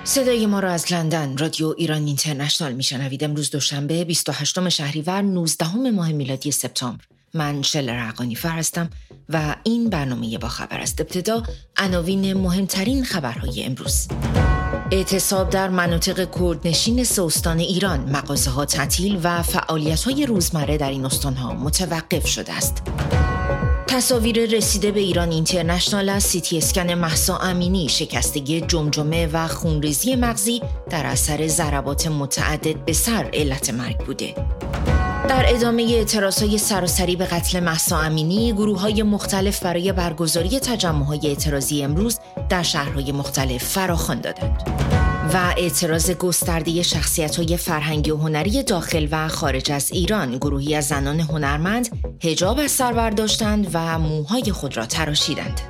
صدای ما را از لندن رادیو ایران اینترنشنال میشنوید. امروز دوشنبه 28 شهریور 19 ماه میلادی سپتامبر. من شلر عقانیفر هستم و این برنامه با خبر است. ابتدا عناوین مهمترین خبرهای امروز. اعتصاب در مناطق کردنشین سه استان ایران، مغازه‌ها تعطیل و فعالیت‌های روزمره در این استان‌ها متوقف شده است. تصاویر رسیده به ایران اینترنشنال از سی تی اسکن مهسا امینی، شکستگی جمجمه و خونریزی مغزی در اثر ضربات متعدد به سر علت مرگ بوده. در ادامه اعتراضهای سراسری به قتل مهسا امینی، گروه‌های مختلف برای برگزاری تجمع‌های اعتراضی امروز در شهرهای مختلف فراخوان دادند. و اعتراض گسترده شخصیت‌های فرهنگی و هنری داخل و خارج از ایران، گروهی از زنان هنرمند حجاب از سر برداشتند و موهای خود را تراشیدند.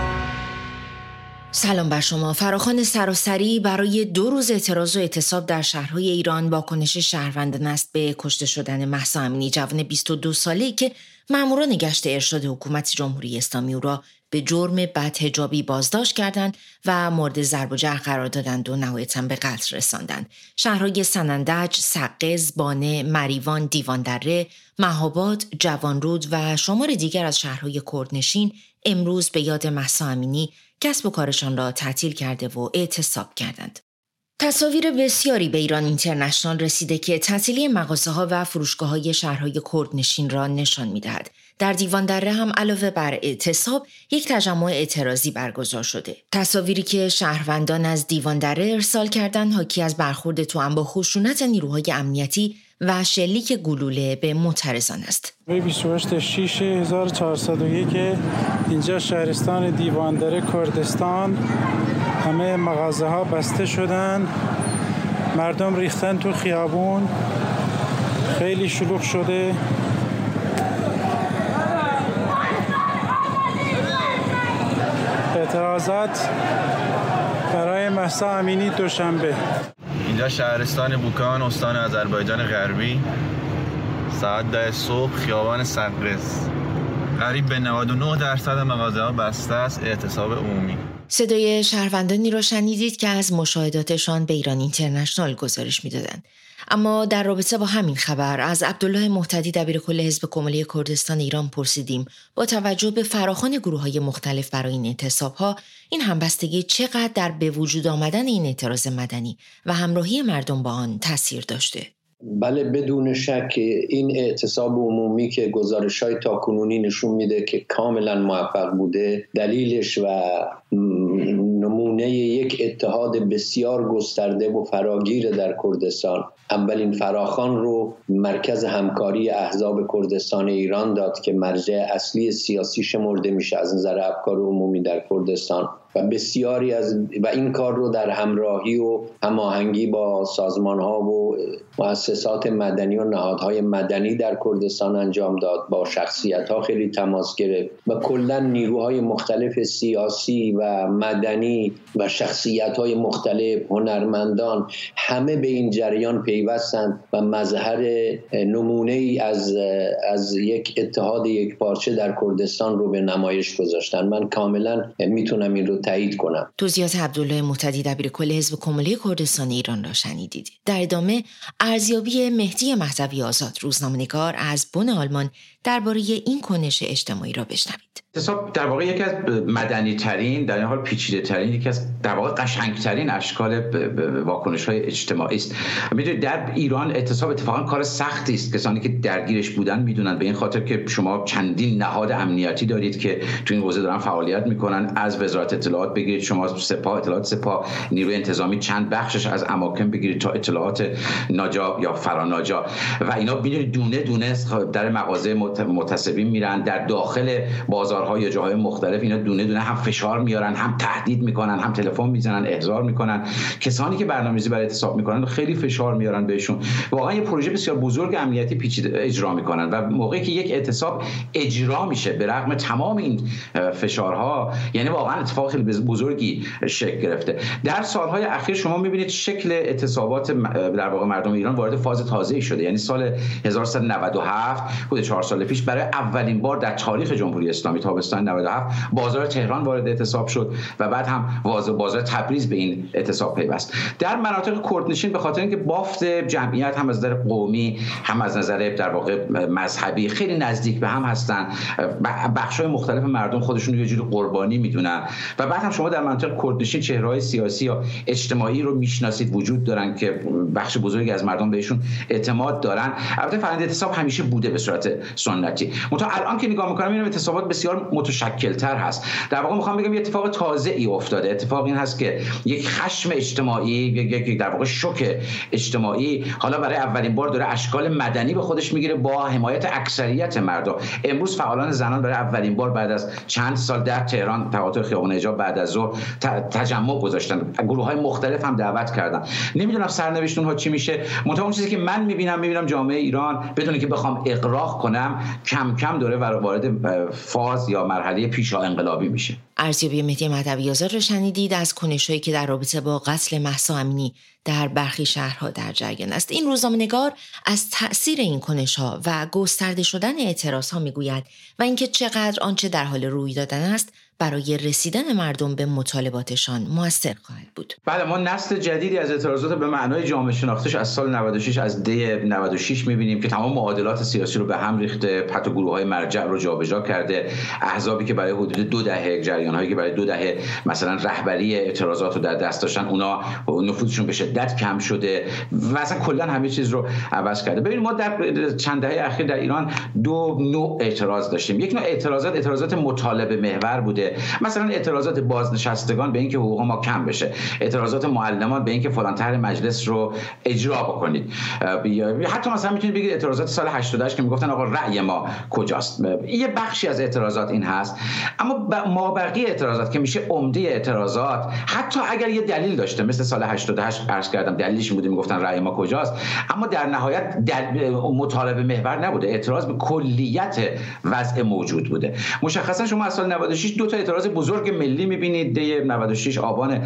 سلام بر شما. فراخوان سراسری برای 2 روز اعتراض و اعتصاب در شهرهای ایران واکنش شهروندان است به کشته شدن مهسا امینی، جوان 22 ساله‌ای که ماموران گشت ارشاد حکومت جمهوری اسلامی او را به جرم بدحجابی بازداشت کردند و مورد ضرب و جرح قرار دادند و نهایتاً به قتل رساندند. شهرهای سنندج، سقز، بانه، مریوان، دیواندره، مهاباد، جوانرود و شمار دیگر از شهرهای کردنشین امروز به یاد مهسا امینی کسب و کارشان را تعطیل کرده و اعتصاب کردند. تصاویر بسیاری به ایران اینترنشنال رسیده که تعطیلی مغازه‌ها و فروشگاه‌های شهرهای کردنشین را نشان می‌دهد. در دیواندره هم علاوه بر اعتصاب یک تجمع اعتراضی برگزار شده. تصاویری که شهروندان از دیواندره ارسال کردند حاکی از برخورد توأم با خشونت نیروهای امنیتی و شلیک گلوله به معترضان است. 28/6/1401 اینجا شهرستان دیواندره کردستان، همه مغازه‌ها بسته شدن، مردم ریختن تو خیابون، خیلی شلوغ شده. اعتراضات برای مهسا امینی دوشنبه. اینجا شهرستان بوکان، استان آذربایجان غربی، ساعت 10 صبح، خیابان سقز. قریب به 99% مغازه‌ها بسته است. اعتصاب عمومی. صدای شهروندانی را شنیدید که از مشاهداتشان به ایران اینترنشنال گزارش می‌دادند. اما در رابطه با همین خبر از عبدالله مهتدی دبیرکل حزب کمالی کردستان ایران پرسیدیم با توجه به فراخوان گروه‌های مختلف برای این اعتصاب‌ها، این همبستگی چقدر در به وجود آمدن این اعتراض مدنی و همراهی مردم با آن تاثیر داشته؟ بله، بدون شک این اعتصاب عمومی که گزارش‌های تاکنونی نشون میده که کاملا موفق بوده، دلیلش و نمونه یک اتحاد بسیار گسترده و فراگیر در کردستان. اولین فراخوان رو مرکز همکاری احزاب کردستان ایران داد که مرجع اصلی سیاسی شمرده میشه از نظر افکار عمومی در کردستان و بسیاری و این کار رو در همراهی و هماهنگی با سازمان‌ها و مؤسسات مدنی و نهادهای مدنی در کردستان انجام داد. با شخصیت‌ها خیلی تماس گرفت و کلاً نیروهای مختلف سیاسی و مدنی و شخصیت‌های مختلف، هنرمندان، همه به این جریان پیوستند و مظهر نمونه‌ای از یک اتحاد یکپارچه در کردستان رو به نمایش گذاشتن. من کاملاً میتونم این رو تایید کنم. توضیحات عبدالله مهتدی دبیرکل حزب کمالی کردستان ایران را شنیدید. در ادامه ارزیابی مهدی مهدوی آزاد، روزنامه‌نگار از بن آلمان، درباره این کنش اجتماعی را بشنوید. اعتصاب در واقع یکی از مدنی ترین، در این حال پیچیده ترین، یکی از در واقع قشنگ ترین اشکال واکنش های اجتماعی است. میدونید در ایران اعتصاب اتفاقا کار سختی است. کسانی که درگیرش بودن میدونن، به این خاطر که شما چندین نهاد امنیتی دارید که تو این حوزه دارن فعالیت میکنن، از وزارت اطلاعات بگیرید، شما سپاه، اطلاعات سپاه، نیروی انتظامی چند بخشش از اماکن بگیرید تا اطلاعات ناجا یا فراناجا و اینا، میدونید دونه دونه در مغازه متصبین میرن، در داخل بازارها یا جاهای مختلف اینا دونه دونه هم فشار میارن، هم تهدید میکنن، هم تلفن میزنن، احضار میکنن. کسانی که برنامه‌ریزی برای اعتصاب میکنن خیلی فشار میارن بهشون. واقعا یه پروژه بسیار بزرگ امنیتی پیچیده اجرا میکنن و موقعی که یک اعتصاب اجرا میشه به رغم تمام این فشارها، یعنی واقعا اتفاق خیلی بزرگی شکل گرفته. در سالهای اخیر شما می‌بینید شکل اعتصابات در واقع مردم ایران وارد فاز تازه‌ای شده. یعنی سال 1397 حدود 4 سال پیش برای اولین بار در تاریخ جمهوری اسلامی تابستان 97 بازار تهران وارد اعتصاب شد و بعد هم بازار تبریز به این اعتصاب پیوست. در مناطق کردنشین به خاطر اینکه بافت جمعیت هم از نظر قومی هم از نظر در واقع مذهبی خیلی نزدیک به هم هستن، بخش‌های مختلف مردم خودشون رو یه جوری قربانی میدونن و بعد هم شما در مناطق کردنشین چهره‌های سیاسی یا اجتماعی رو میشناسید وجود دارن که بخش بزرگی از مردم بهشون اعتماد دارن. البته فرآیند اعتصاب همیشه بوده به صورت سنتی، منتها الان که نگاه می‌کنم می‌بینم اعتصابات بسیار متشکل‌تر هست. در واقع می‌خوام بگم یه اتفاق تازه‌ای افتاده. اتفاق این هست که یک خشم اجتماعی، یک در واقع شوک اجتماعی حالا برای اولین بار داره اشکال مدنی به خودش میگیره با حمایت اکثریت مردم. امروز فعالان زنان برای اولین بار بعد از چند سال در تهران تقاطع خیابان حجاب بعد از ظهر تجمع گذاشتن. گروه‌های مختلف هم دعوت کردن. نمیدونم سرنوشت اونها چی میشه. منتها اون چیزی که من میبینم جامعه ایران بدون که بخوام اغراق کنم کم کم داره وارد فاز یا مرحله پیشا انقلابی میشه. ارزیابی مهدی مهدوی آزاد رو شنیدید از کنش‌هایی که در رابطه با قتل مهسا امینی در برخی شهرها در جریان است. این روزنامه‌نگار از تأثیر این کنش‌ها و گسترده شدن اعتراض‌ها میگوید و اینکه چقدر آنچه در حال روی دادن است برای رسیدن مردم به مطالباتشان مؤثر خواهد بود. بله، ما نسل جدیدی از اعتراضات به معنای جامعه شناختش از سال 96 از دی 96 می‌بینیم که تمام معادلات سیاسی رو به هم ریخته، حتی گروه‌های مرجع رو جابجا کرده، احزابی که برای حدود 2 دهه جریان‌هایی که برای 2 دهه مثلا رهبری اعتراضات رو در دست داشتن اونا نفوذشون به شدت کم شده و اصلا کلا همه چیز رو عوض کرده. ببینید ما در چند دهه اخیر در ایران 2 نوع اعتراض داشتیم. یک نوع اعتراضات مطالبه محور بوده، مثلا اعتراضات بازنشستگان به اینکه حقوق ما کم بشه، اعتراضات معلمان به اینکه فلان طرح مجلس رو اجرا بکنید، حتی مثلا میتونید بگید اعتراضات سال 88 که میگفتن آقا رأی ما کجاست. یه بخشی از اعتراضات این هست، اما مابقی اعتراضات که میشه عمده اعتراضات حتی اگر یه دلیل داشته مثل سال 88 عرض کردم دلیلش بوده میگفتن رأی ما کجاست، اما در نهایت مطالبه محور نبوده، اعتراض به کلیت وضع موجود بوده. مشخصا شما از سال 96 دو تا اعتراض بزرگ ملی می‌بینید. دی 96 آبان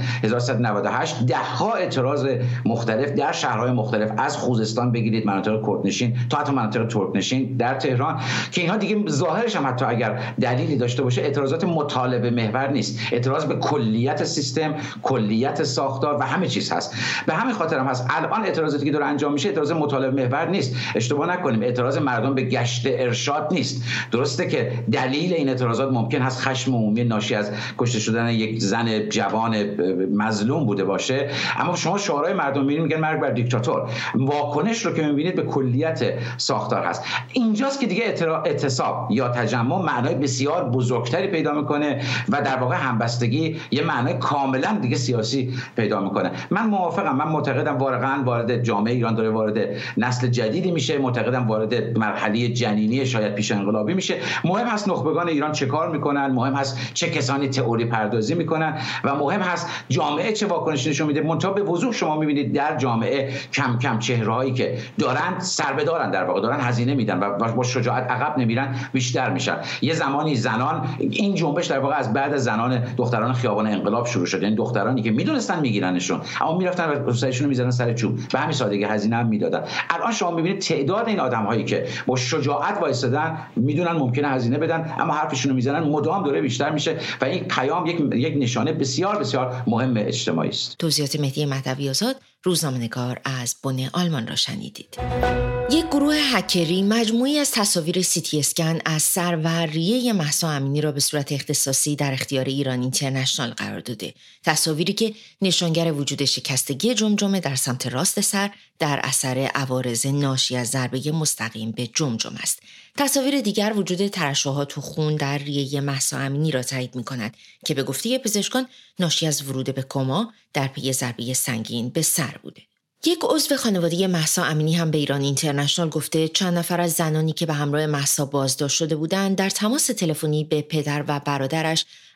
1398 ده‌ها اعتراض مختلف در شهرهای مختلف از خوزستان بگیرید مناطق کردنشین تا حتی مناطق ترکنشین در تهران که اینها دیگه ظاهرش هم حتی اگر دلیلی داشته باشه اعتراضات مطالبه محور نیست، اعتراض به کلیت سیستم، کلیت ساختار و همه چیز هست. به همین خاطر هم هست الان اعتراضاتی که داره انجام میشه اعتراض مطالبه محور نیست. اشتباه نکنیم، اعتراض مردم به گشت ارشاد نیست. درسته که دلیل این اعتراضات ممکن هست خشم عمومی ناشی از کشته شدن یک زن جوان مظلوم بوده باشه، اما شما شعارهای مردم میبینید میگن مرگ بر دیکتاتور. واکنش رو که میبینید به کلیت ساختار هست. اینجاست که دیگه اعتصاب یا تجمع معنای بسیار بزرگتری پیدا میکنه و در واقع همبستگی یه معنای کاملا دیگه سیاسی پیدا میکنه. من موافقم، من معتقدم واقعا وارد جامعه ایران داره وارد نسل جدیدی میشه، معتقدم وارد مرحله جنینی شاید پیش انقلابی میشه. مهم هست نخبگان ایران چه کار میکنن، مهم هست چه کسانی تئوری پردازی میکنن و مهم هست جامعه چه واکنشی نشون میده. منتها به وضوح شما میبینید در جامعه کم کم چهرهایی که دارن سربدارن، در واقع دارن هزینه میدن و با شجاعت عقب نمیرن بیشتر میشن. یه زمانی زنان، این جنبش در واقع از بعد زنان دختران خیابان انقلاب شروع شد، یعنی دخترانی که میدونستن میگیرنشون اما میرفتن و سرشون رو میذارن سر چوب، به همین سادگی هزینه هم میدادن. الان شما میبینید تعداد این آدم‌هایی که با شجاعت وایسادن میدونن ممکنه هزینه بدن اما حرفشون رو میزنن، مدام داره بیشتر میشه و این پیام یک نشانه بسیار بسیار مهم اجتماعی است. توضیحات مهدی مهدوی آزاد، روزنامه‌نگار از بن آلمان را شنیدید. یک گروه هکری مجموعی از تصاویر سیتی اسکن از سر و ریه مهسا امینی را به صورت اختصاصی در اختیار ایران اینترنشنال قرار داده. تصاویری که نشانگر وجود شکستگی جمجمه در سمت راست سر در اثر عوارض ناشی از ضربه مستقیم به جمجمه است. تصاویر دیگر وجود ترشحات و خون در ریه مهسا امینی را تایید می‌کند که به گفته پزشکان ناشی از ورود به کما در پی ضربه سنگین به سر بوده. یک عضو خانواده مهسا امینی هم به ایران اینترنشنال گفته چند نفر از زنانی که به همراه مهسا بازداشت شده بودند در تماس تلفنی به پدر و برادرش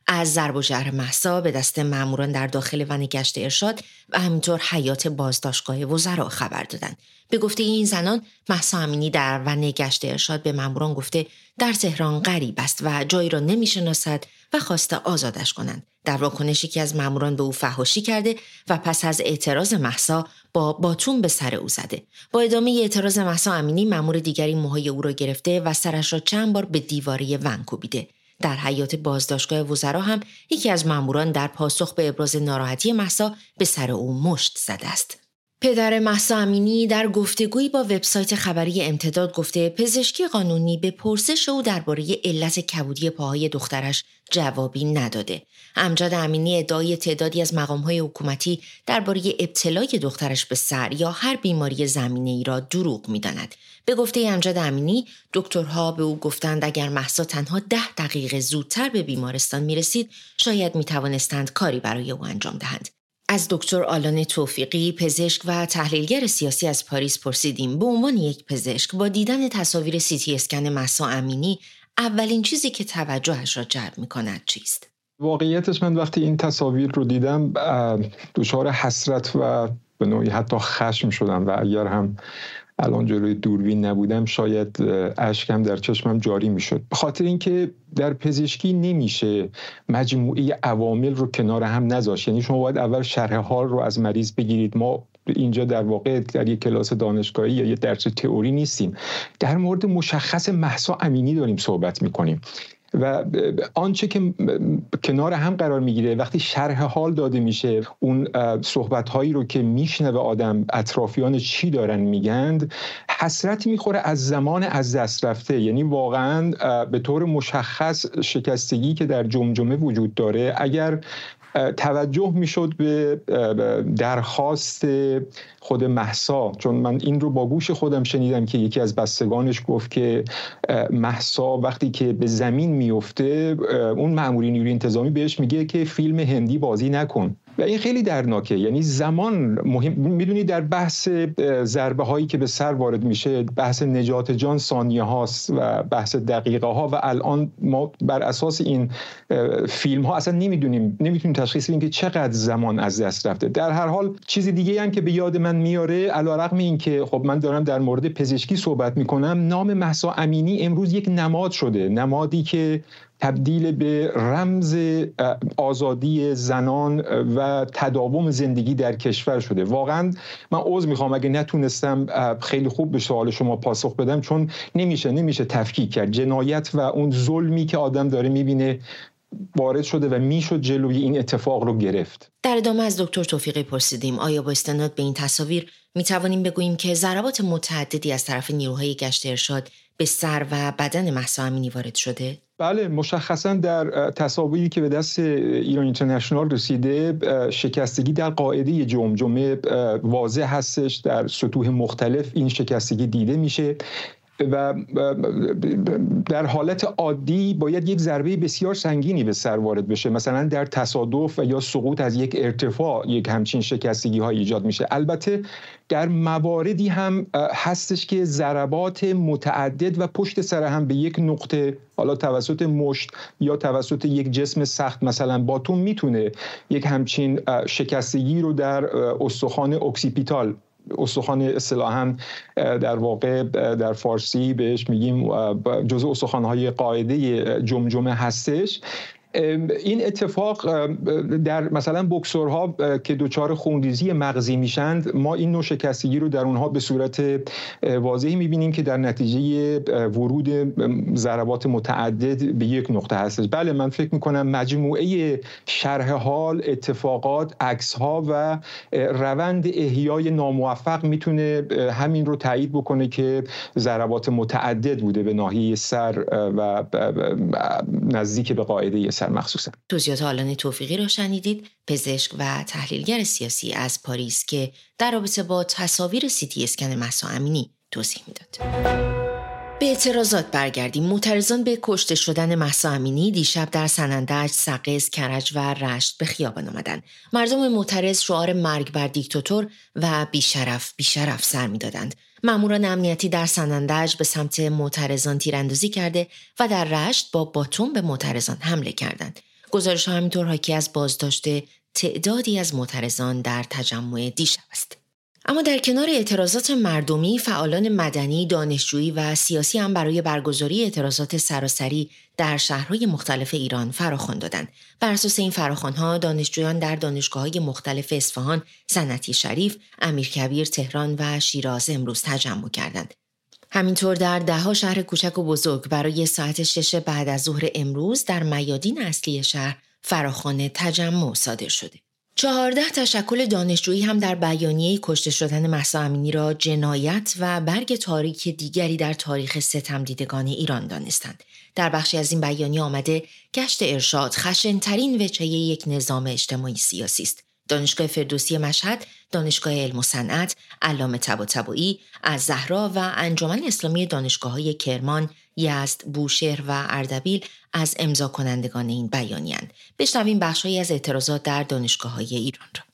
از ضرب و جرح مهسا به دست ماموران در داخل ون گشت ارشاد و همینطور حیات بازداشتگاه وزرا خبر دادند. به گفته این زنان، مهسا امینی در ون گشت ارشاد به ماموران گفته در تهران غریب است و جایی را نمی‌شناسد و خواسته آزادش کنند. در واکنش یکی از ماموران به او فحاشی کرده و پس از اعتراض مهسا با باتون به سر او زده. با ادامه اعتراض مهسا امینی، مامور دیگری موهای او را گرفته و سرش را چند بار به دیواره ون کوبیده. در حیات بازداشتگاه وزرا هم یکی از ماموران در پاسخ به ابراز ناراحتی مهسا به سر او مشت زده است. پدر مهسا امینی در گفتگویی با وبسایت خبری امتداد گفته پزشکی قانونی به پرسش او درباره علت کبودی پاهای دخترش جوابی نداده. امجد امینی ادعای تعدادی از مقام‌های حکومتی درباره ابتلای دخترش به سر یا هر بیماری زمینه‌ای را دروغ می‌داند. به گفته امجد امینی، دکترها به او گفتند اگر مهسا تنها 10 دقیقه زودتر به بیمارستان می‌رسید، شاید می‌توانستند کاری برای او انجام دهند. از دکتر آلان توفیقی، پزشک و تحلیلگر سیاسی از پاریس پرسیدیم به عنوان یک پزشک با دیدن تصاویر CT اسکن مهسا امینی اولین چیزی که توجهش را جلب می‌کند چیست؟ واقعیتش من وقتی این تصاویر رو دیدم دچار حسرت و به نوعی حتی خشم شدم و اگر هم الان جلوی دوربین نبودم شاید اشکم در چشمم جاری میشد. به خاطر اینکه در پزشکی نمیشه مجموعه عوامل رو کنار هم نذاشت. یعنی شما باید اول شرح حال رو از مریض بگیرید. ما اینجا در واقع در یک کلاس دانشگاهی یا یک درس تئوری نیستیم. در مورد مشخص مهسا امینی داریم صحبت میکنیم و آنچه که کنار هم قرار میگیره وقتی شرح حال داده میشه، اون صحبت‌هایی رو که میشنوه آدم اطرافیان چی دارن میگند، حسرت میخوره از زمان از دست رفته. یعنی واقعا به طور مشخص شکستگی که در جمجمه وجود داره اگر توجه میشد به درخواست خود مهسا، چون من این رو با گوش خودم شنیدم که یکی از بستگانش گفت که مهسا وقتی که به زمین میفته اون مأمور نیروی انتظامی بهش میگه که فیلم هندی بازی نکن و این خیلی دردناکه. یعنی زمان مهم. میدونی در بحث ضربه هایی که به سر وارد میشه بحث نجات جان ثانیه هاست و بحث دقیقه ها و الان ما بر اساس این فیلم ها اصلا نمیتونیم تشخیص بدیم که چقدر زمان از دست رفته. در هر حال چیز دیگه هم که به یاد من میاره علیرغم این که خب من دارم در مورد پزشکی صحبت میکنم، نام مهسا امینی امروز یک نماد شده، نمادی که تبدیل به رمز آزادی زنان و تداوم زندگی در کشور شده. واقعا من عذر میخوام اگه نتونستم خیلی خوب به سوال شما پاسخ بدم، چون نمیشه تفکیک کرد. جنایت و اون ظلمی که آدم داره میبینه وارد شده و میشد جلوی این اتفاق رو گرفت. در ادامه از دکتر توفیقی پرسیدیم آیا با استناد به این تصاویر میتوانیم بگوییم که ضربات متعددی از طرف نیروهای گشت ارشاد به سر و بدن مهسا امینی وارد شده؟ بله، مشخصا در تصاویری که به دست ایران اینترنشنال رسیده شکستگی در قاعده جمجمه واضح هستش. در سطوح مختلف این شکستگی دیده میشه و در حالت عادی باید یک ضربه بسیار سنگینی به سر وارد بشه، مثلا در تصادف و یا سقوط از یک ارتفاع یک همچین شکستگی ها ایجاد میشه. البته در مواردی هم هستش که ضربات متعدد و پشت سر هم به یک نقطه، حالا توسط مشت یا توسط یک جسم سخت مثلا باتون، میتونه یک همچین شکستگی رو در استخوان اکسیپیتال، استخوان اصطلاحاً در واقع در فارسی بهش میگیم جزء استخوان‌های قاعده جمجمه هستش. این اتفاق در مثلا بوکسورها که دچار خونریزی مغزی میشند، ما این نوع شکستگی رو در اونها به صورت واضحی میبینیم که در نتیجه ورود ضربات متعدد به یک نقطه هستش. بله، من فکر میکنم مجموعه شرح حال، اتفاقات، عکس‌ها و روند احیای ناموفق میتونه همین رو تایید بکنه که ضربات متعدد بوده به ناحیه سر و نزدیک به قاعده سر مخصوصا. توضیحات آلان توفیقی را شنیدید، پزشک و تحلیلگر سیاسی از پاریس که در رابطه با تصاویر CT اسکن مهسا امینی توضیح میداد. به اعتراضات برگردیم. معترضان به کشته شدن مهسا امینی دیشب در سنندج، سقز، کرج و رشت به خیابان آمدند. مردم معترض شعار مرگ بر دیکتاتور و بیشرف بیشرف سر می‌دادند. ماموران امنیتی در سنندج به سمت معترضان تیراندازی کرده و در رشت با باتون به معترضان حمله کردند. گزارش ها همینطور حاکی از بازداشت تعدادی از معترضان در تجمع دیشب است. اما در کنار اعتراضات مردمی، فعالان مدنی، دانشجویی و سیاسی هم برای برگزاری اعتراضات سراسری در شهرهای مختلف ایران فراخوان دادند. بر اساس این فراخوان‌ها، دانشجویان در دانشگاه‌های مختلف اصفهان، صنعتی شریف، امیرکبیر، تهران و شیراز امروز تجمع کردند. همینطور در ده‌ها شهر کوچک و بزرگ برای ساعت 6 بعد از ظهر امروز در میادین اصلی شهر فراخوان تجمع صادر شده. 14 تشکل دانشجویی هم در بیانیه کشته شدن مهسا امینی را جنایت و برگ تاریک دیگری در تاریخ ستمدیدگان ایران دانستند. در بخشی از این بیانیه آمده گشت ارشاد خشن‌ترین وجهه یک نظام اجتماعی سیاسی است. دانشگاه فردوسی مشهد، دانشگاه علم و صنعت، علامه طباطبایی، الزهرا و انجمن اسلامی دانشگاه‌های کرمان، یزد، بوشهر و اردبیل از امضا کنندگان این بیانیه‌اند. بشنویم بخشی از اعتراضات در دانشگاه‌های ایران را.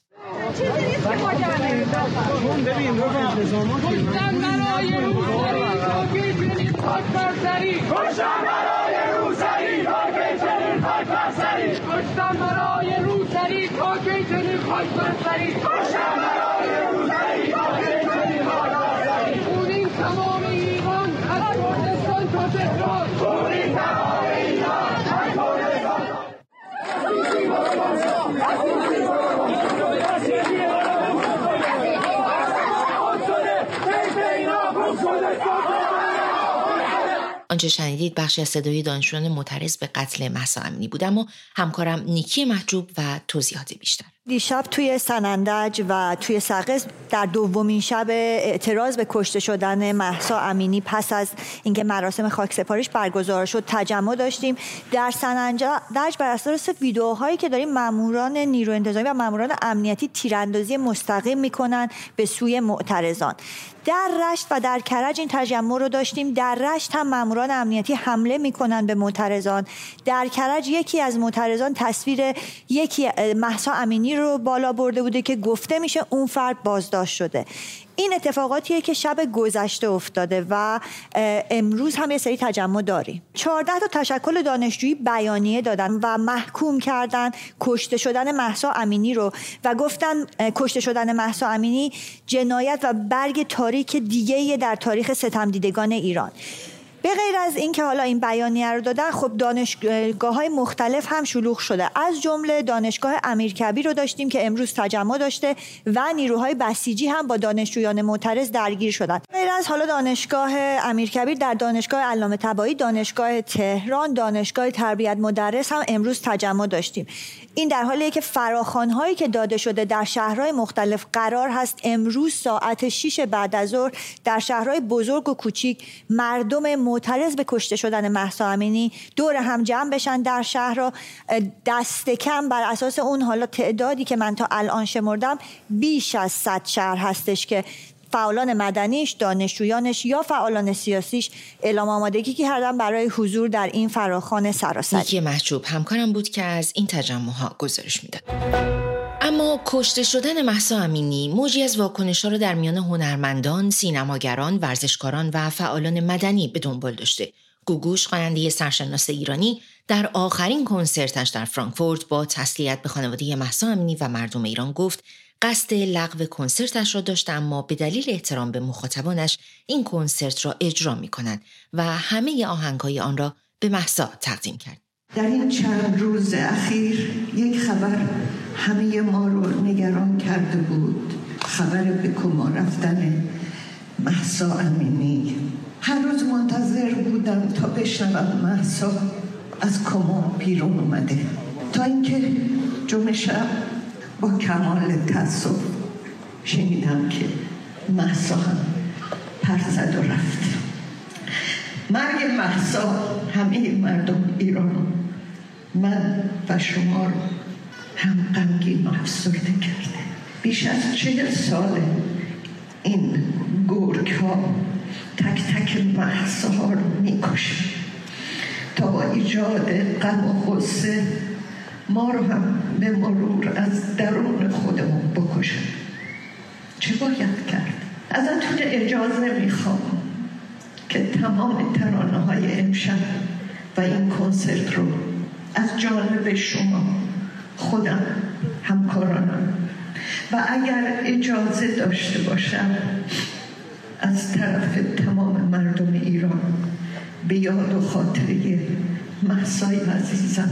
آنچه شنیدید بخشی از صدای دانشجویان معترض به قتل مهسا امینی بود، اما همکارم نیکی محجوب و توضیحات بیشتر. دیشب توی سنندج و توی سقز در دومین شب اعتراض به کشته شدن مهسا امینی پس از اینکه مراسم خاکسپاریش برگزار شد تجمع داشتیم. در سنندج بر اساس ویدیوهایی که داریم ماموران نیروی انتظامی و ماموران امنیتی تیراندازی مستقیم میکنن به سوی معترضان. در رشت و در کرج این تجمع رو داشتیم. در رشت هم ماموران امنیتی حمله میکنن به معترضان. در کرج یکی از معترضان تصویر یکی مهسا امینی رو بالا برده بوده که گفته میشه اون فرد بازداشت شده. این اتفاقاتیه که شب گذشته افتاده و امروز هم یه سری تجمع داریم. 14 تا تشکل دانشجویی بیانیه دادن و محکوم کردن کشته شدن مهسا امینی رو و گفتن کشته شدن مهسا امینی جنایت و برگ تاریک دیگه‌ای در تاریخ ستمدیدگان ایران. به غیر از این که حالا این بیانیه رو دادن، خب دانشگاه‌های مختلف هم شلوغ شده. از جمله دانشگاه امیرکبیر رو داشتیم که امروز تجمع داشته و نیروهای بسیجی هم با دانشجویان معترض درگیر شدن. غیر از حالا دانشگاه امیرکبیر، در دانشگاه علامه طباطبایی، دانشگاه تهران، دانشگاه تربیت مدرس هم امروز تجمع داشتیم. این در حالیه که فراخوان‌هایی که داده شده در شهرهای مختلف قرار هست امروز ساعت 6 بعد از ظهر در شهرهای بزرگ و کوچیک مردم معترض به کشته شدن مهسا امینی دور هم جمع بشن در شهر را. دست کم بر اساس اون حالا تعدادی که من تا الان شمردم بیش از 100 شهر هستش که فعالان مدنیش، دانشجویانش یا فعالان سیاسیش اعلام آمادگی کردن برای حضور در این فراخوان سراسری. نیکی محجوب همکارم بود که از این تجمع‌ها گزارش میداد. اما کشته شدن مهسا امینی موجی از واکنش‌ها را در میان هنرمندان، سینماگران، ورزشکاران و فعالان مدنی به دنبال داشته. گوگوش، خواننده سرشناس ایرانی، در آخرین کنسرتش در فرانکفورت با تسلیت به خانواده مهسا امینی و مردم ایران گفت قصد لغو کنسرتش را داشت، اما به دلیل احترام به مخاطبانش این کنسرت را اجرا می‌کند و همه آهنگ‌های آن را به مهسا تقدیم کرد. در این چند روز اخیر یک خبر همه ما رو نگران کرده بود. خبر به کما رفتن مهسا امینی. هر روز منتظر بودم تا بشنوم مهسا از کما بیرون اومده، تا اینکه جمعه شب با کمال تأسف شنیدم که مهسا هم پر زد و رفت. مرگ مهسا همه مردم ایران، من و شما رو هم غمگین و افسرده کرده. بیش از 40 سال این گرگ ها تک تک مهسا ها رو میکشن تا با ایجاد غم و غصه ما رو هم به مرور از درون خودمون بکشن. چه باید کرد؟ ازتون اجازه میخوام که تمام ترانه های امشب و این کنسرت رو از جانب شما، خودم، همکارانم و اگر اجازه داشته باشم از طرف تمام مردم ایران به یاد و خاطره مهسای عزیزم،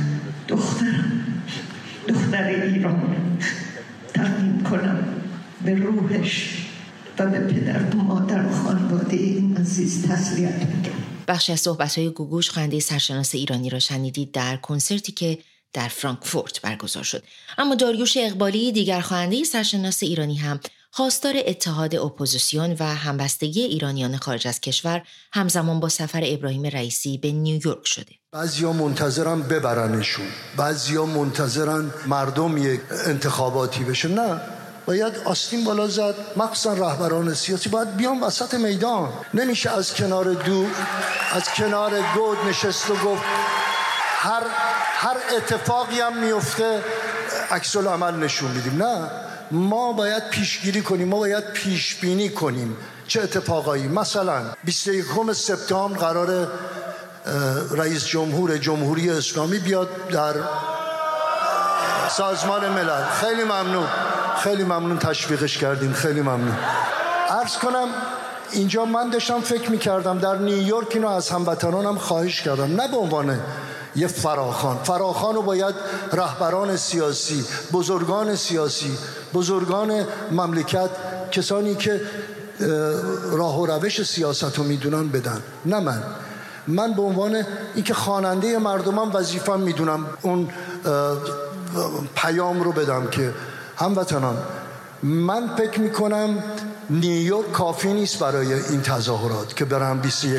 دختر ایران تقدیم کنم به روحش و به پدر و مادر و خانواده این عزیز تسلیت بگم. بخشی از صحبت‌های گوگوش خواننده سرشناس ایرانی را شنیدید در کنسرتی که در فرانکفورت برگزار شد. اما داریوش اقبالی، دیگر خواننده سرشناس ایرانی، هم خواستار اتحاد اپوزیسیون و همبستگی ایرانیان خارج از کشور همزمان با سفر ابراهیم رئیسی به نیویورک شده. بعضیا منتظرن ببرنشون، بعضیا منتظرن مردم یک انتخاباتی بشه. نه، باید آستین بالا زد. مخصوصا رهبران سیاسی باید بیان وسط میدان. نمیشه از کنار گود نشست و گفت هر اتفاقی هم میفته عکس العمل نشون میدیم. نه، ما باید پیشگیری کنیم، ما باید پیش بینی کنیم چه اتفاقایی. مثلا 21 سپتامبر قرار رئیس جمهور جمهوری اسلامی بیاد در سازمان ملل. خیلی ممنون تشویقش کردیم، خیلی ممنون. عرض کنم اینجا من داشتم فکر میکردم در نیویورک اینو از هموطنانم خواهش کردم، نه به عنوان یه فراخوان رو باید رهبران سیاسی، بزرگان سیاسی، بزرگان مملکت، کسانی که راه و روش سیاست رو میدونن بدن. نه من به عنوان اینکه خواننده مردمم وظیفه‌ام میدونم اون پیام رو بدم که هموطنان، من فکر میکنم نیویورک کافی نیست برای این تظاهرات که برم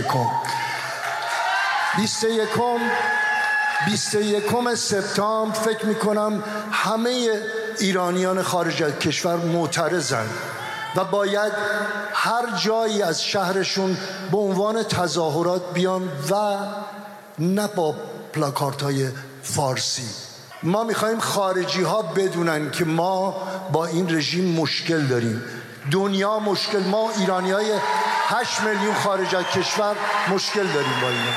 21 سپتامبر. فکر میکنم همه ایرانیان خارج از کشور معترضن و باید هر جایی از شهرشون به عنوان تظاهرات بیان و نه با پلاکارت‌های فارسی. ما میخوایم خارجی ها بدونن که ما با این رژیم مشکل داریم، دنیا مشکل، ما ایرانی های 8 میلیون خارج از کشور مشکل داریم با اینا.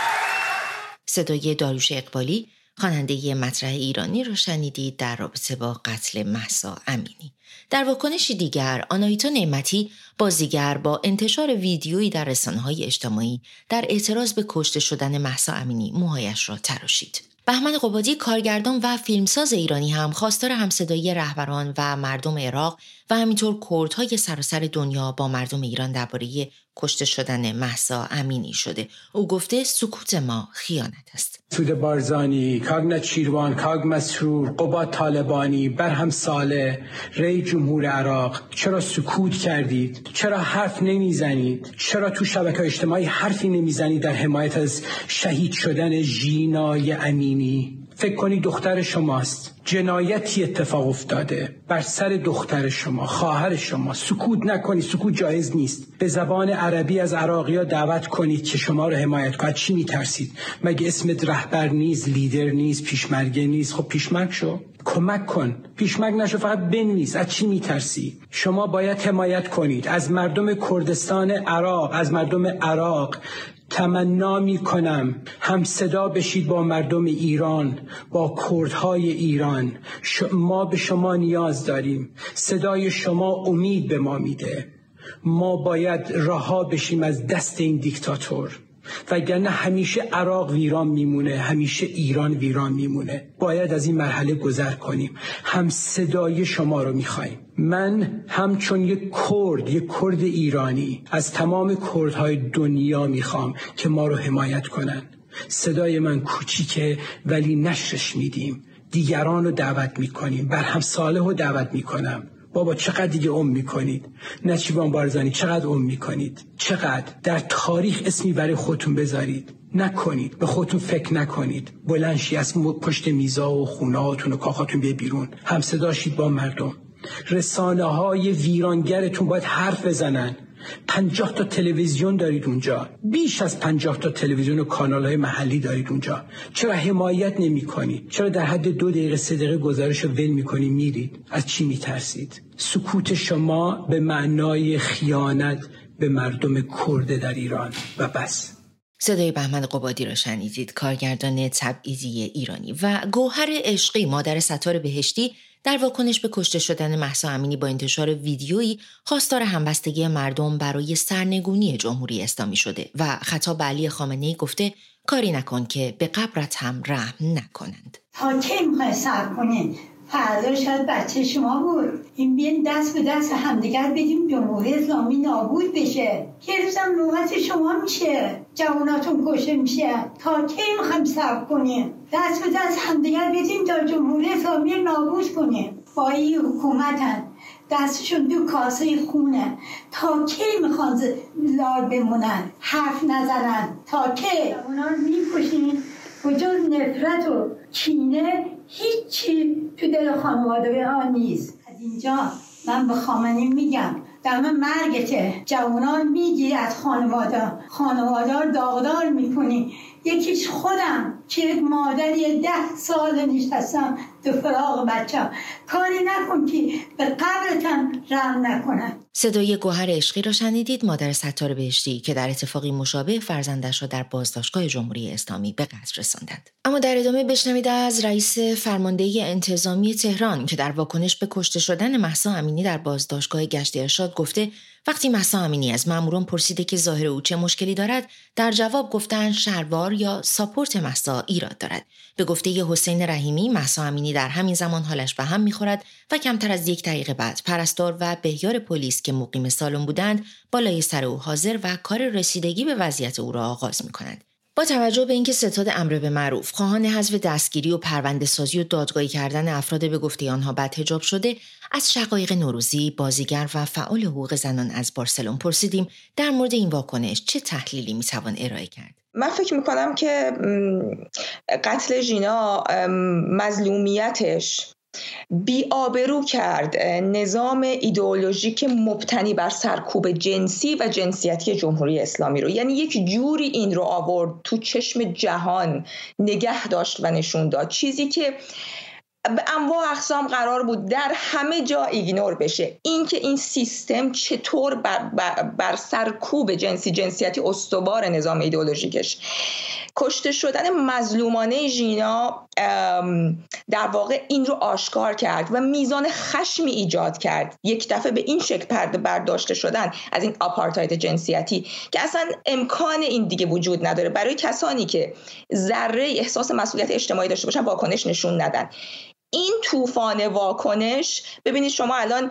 صدای داریوش اقبالی، خواننده مطرح ایرانی را شنیدید در رابطه با قتل مهسا امینی. در واکنشی دیگر، آناهیتا نعمتی، بازیگر، با انتشار ویدیویی در رسانه‌های اجتماعی در اعتراض به کشته شدن مهسا امینی موهایش را تراشید. بهمن قبادی، کارگردان و فیلمساز ایرانی، هم خواستار همصدایی رهبران و مردم عراق و همینطور کردهای سراسر دنیا با مردم ایران درباره کشته شدن مهسا امینی شده. او گفته سکوت ما خیانت است. سود بارزانی، کاغنت شیروان، کاغ مسرور، قباد طالبانی، برهم صالح، رئیس جمهور عراق، چرا سکوت کردید؟ چرا حرف نمیزنید؟ چرا تو شبکه‌های اجتماعی حرفی نمیزنید در حمایت از شهید شدن ژینای امینی؟ فکر کنید دختر شماست، جنایتی اتفاق افتاده بر سر دختر شما، خواهر شما. سکوت نکنید، سکوت جایز نیست. به زبان عربی از عراقی‌ها دعوت کنید که شما رو حمایت کنند. چی میترسید؟ مگه اسمت رهبر نیست، لیدر نیست، پیشمرگه نیست؟ خب پیشمرگ شو، کمک کن. پیشمرگ نشو، فقط بنویس. از چی میترسی؟ شما باید حمایت کنید از مردم کردستان عراق، از مردم عراق. تمنا می کنم هم صدا بشید با مردم ایران، با کردهای ایران. ما به شما نیاز داریم. صدای شما امید به ما میده. ما باید رها بشیم از دست این دیکتاتور، وگرنه همیشه عراق ویران میمونه، همیشه ایران ویران میمونه. باید از این مرحله گذر کنیم. هم صدای شما رو میخوایم. من همچون یک کرد ایرانی از تمام کردهای دنیا میخوام که ما رو حمایت کنن. صدای من کوچیکه ولی نشرش میدیم. دیگران رو دعوت میکنیم. برهم صالح رو دعوت میکنم. بابا چقدر دیگه میکنید؟ نچیبان بارزانی چقدر میکنید؟ چقدر در تاریخ اسمی برای خودتون بذارید؟ نکنید. به خودتون فکر نکنید. بلنشی از پشت میزا و خونهاتون و کاخاتون بیا بیرون. هم صدا شید با مردم. رسانه‌های ویرانگرتون باید حرف بزنن. 50 تا تلویزیون دارید اونجا، بیش از 50 تا تلویزیون و کانال‌های محلی دارید اونجا. چرا حمایت نمی‌کنید؟ چرا در حد 2 دقیقه 3 دقیقه گزارش رو ول می‌کنید میرید؟ از چی می‌ترسید؟ سکوت شما به معنای خیانت به مردم کرد در ایران و بس. صدای بهمن قبادی را شنیدید، کارگردان تبعیضی ایرانی. و گوهر عشقی، مادر ستار بهشتی، در واکنش به کشته شدن مهسا امینی با انتشار ویدیویی خواستار همبستگی مردم برای سرنگونی جمهوری اسلامی شده و خطاب به علی خامنه‌ای گفته کاری نکن که به قبرت هم رحم نکنند. تا کی میخوای صبر کنین؟ فردا شاید بچه شما بود. این بیاین دست به دست همدیگر بدیم جمهوری اسلامی نابود بشه. یه روزم نوبت شما میشه، جواناتون کشته میشه. تا کی میخوایم صبر کنین؟ دست به دست همدیگر بدیم تا جمهوری اسلامی نابود کنیم. با این حکومتن دستشون دو کاسه خونه. تا کی میخوان لار بمونن، حرف نزنن؟ تا کی؟ اونا رو میکشین وجود نفرت و کینه، هیچی تو دل خانواده ها نیست. از اینجا من به خامنه‌ای میگم در من مرگته، جوانان میگی از خانواده رو داغدار میکنی. یکیش خودم که یک مادری 10 سال نشستم تو فراق بچم، کاری نکن که به قبرتم رحم نکنن. صدای گوهر عشقی را شنیدید، مادر ستار بهشتی که در اتفاقی مشابه فرزندش را در بازداشتگاه جمهوری اسلامی به قتل رساندند. اما در ادامه بشنوید از رئیس فرماندهی انتظامی تهران که در واکنش به کشته شدن مهسا امینی در بازداشتگاه گشت ارشاد گفته وقتی مهسا امینی از ماموران پرسیده که ظاهر او چه مشکلی دارد، در جواب گفتند شلوار یا ساپورت مهسا ایراد دارد. به گفته حسین رحیمی، مهسا امینی در همین زمان حالش به هم می‌خورد و کمتر از 1 دقیقه بعد پرستار و بهیار پلیس که مقیم سالن بودند بالای سر او حاضر و کار رسیدگی به وضعیت او را آغاز می‌کنند. با توجه به اینکه ستاد امر به معروف خواهان حذف دستگیری و پرونده سازی و دادگاهی کردن افراد به گفته آنها بدحجاب شده، از شقایق نوروزی، بازیگر و فعال حقوق زنان از بارسلون پرسیدیم در مورد این واکنش چه تحلیلی میتوان ارائه کرد. من فکر میکنم که قتل ژینا مظلومیتش بی‌آبرو کرد نظام ایدئولوژیک مبتنی بر سرکوب جنسی و جنسیتی جمهوری اسلامی رو. یعنی یک جوری این رو آورد تو چشم جهان نگه داشت و نشون داد، چیزی که به انواع اقسام قرار بود در همه جا ایگنور بشه. اینکه این سیستم چطور بر سرکوب جنسیتی استوار نظام ایدئولوژیکش، کشته شدن مظلومانه ژینا در واقع این رو آشکار کرد و میزان خشمی ایجاد کرد. یک دفعه به این شکل پرده برداشته شدن از این آپارتاید جنسیتی که اصلا امکان این دیگه وجود نداره. برای کسانی که ذره احساس مسئولیت اجتماعی داشته باشن واکنش نشون ندن. این طوفان واکنش، ببینید شما الان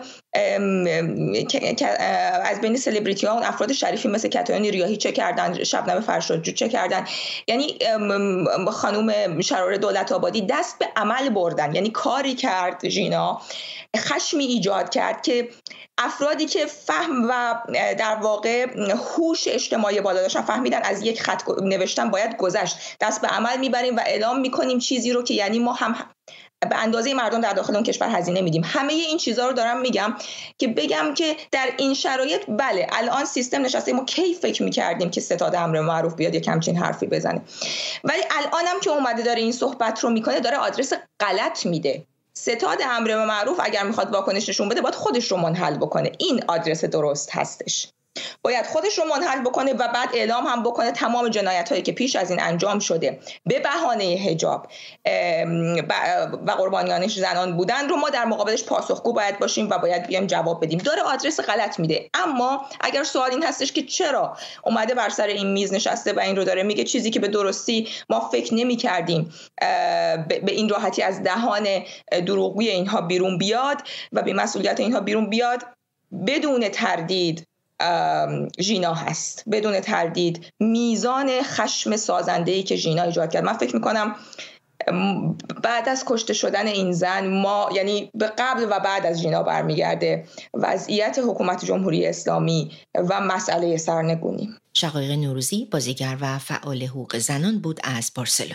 از بین سلبریتی ها اون افراد شریفی مثل کاتایان ریاحی چه کردن، شبنم فرشادجو چه کردن، یعنی خانم شرار دولت آبادی دست به عمل بردن. یعنی کاری کرد ژینا، خشمی ایجاد کرد که افرادی که فهم و در واقع هوش اجتماعی بالا داشتن فهمیدن از یک خط نوشتن باید گذشت، دست به عمل میبریم و اعلام میکنیم چیزی رو که یعنی ما هم به اندازه مردم در داخل اون کشور هزینه میدیم. همه این چیزها رو دارم میگم که بگم که در این شرایط بله الان سیستم نشسته، ما کی فکر میکردیم که ستاد امر معروف بیاد یک همچین حرفی بزنه، ولی الانم که اومده داره این صحبت رو میکنه داره آدرس غلط میده. ستاد امر معروف اگر میخواد واکنش نشون بده باید خودش رو منحل بکنه. این آدرس درست هستش، باید خودش رو منحل بکنه و بعد اعلام هم بکنه تمام جنایت‌هایی که پیش از این انجام شده به بهانه حجاب و قربانیانش زنان بودن رو ما در مقابلش پاسخگو باید باشیم و باید بیایم جواب بدیم. داره آدرس غلط میده. اما اگر سوال این هستش که چرا اومده بر سر این میز نشسته و این رو داره میگه، چیزی که به درستی ما فکر نمی‌کردیم به این راحتی از دهان دروغگوی اینها بیرون بیاد و به مسئولیت اینها بیرون بیاد، بدون تردید ژینا هست. بدون تردید میزان خشم سازنده‌ای که ژینا ایجاد کرد، من فکر میکنم بعد از کشته شدن این زن ما، یعنی به قبل و بعد از ژینا برمیگرده وضعیت حکومت جمهوری اسلامی و مسئله سرنگونی. شقایق نوروزی، بازیگر و فعال حقوق زنان بود از بارسلون.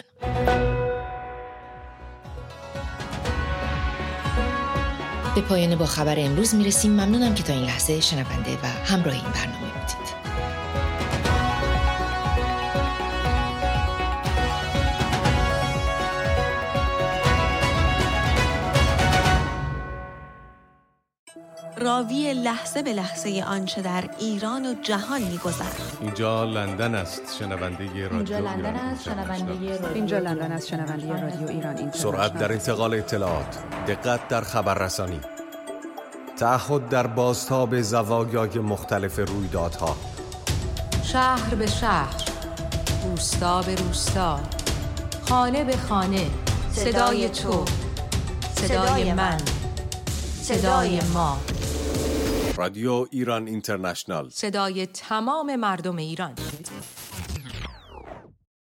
به پایان با خبر امروز میرسیم. ممنونم که تا این لحظه شنونده و همراه این برنامه بودید. راوی لحظه به لحظه آنچه در ایران و جهان می‌گذرد. اینجا لندن است، شنونده رادیو ایران. سرعت در انتقال اطلاعات، دقت در خبررسانی، تعهد در بازتاب زوایای مختلف رویدادها. شهر به شهر، روستا به روستا، خانه به خانه، صدای تو، صدای من، صدای ما. رادیو ایران اینترنشنال، صدای تمام مردم ایران.